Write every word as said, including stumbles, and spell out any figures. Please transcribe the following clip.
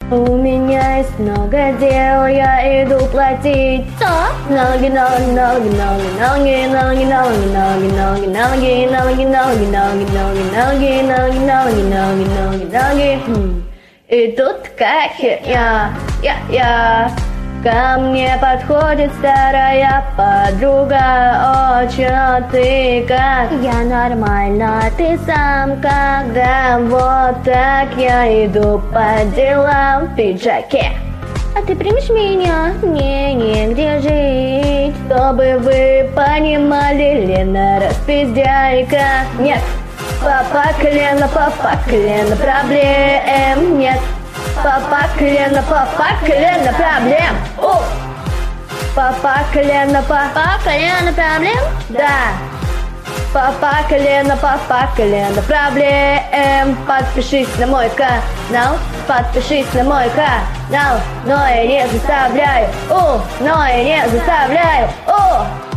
У меня есть много дел, я иду платить. Налоги, налоги, налоги, налоги, налоги, налоги, налоги, налоги, налоги, налоги, налоги, налоги, налоги, налоги, налоги, налоги, налоги, налоги, налоги. И тут такая херня, я, я. Ко мне подходит старая подруга. О, чё ты как? Я нормально, ты сам как? Да вот так я иду по делам в пиджаке. А ты примешь меня? Мне негде жить. Чтобы вы понимали, Лена распиздяйка. Нет, папа колено, папа колено, проблем нет. Папа колено, папа колено, проблем. О! Папа колено, папа колено, проблем? Да. Папа колено, папа колено, проблем. Подпишись на мой канал, подпишись на мой канал. Но я не заставляю, о, но я не заставляю, о.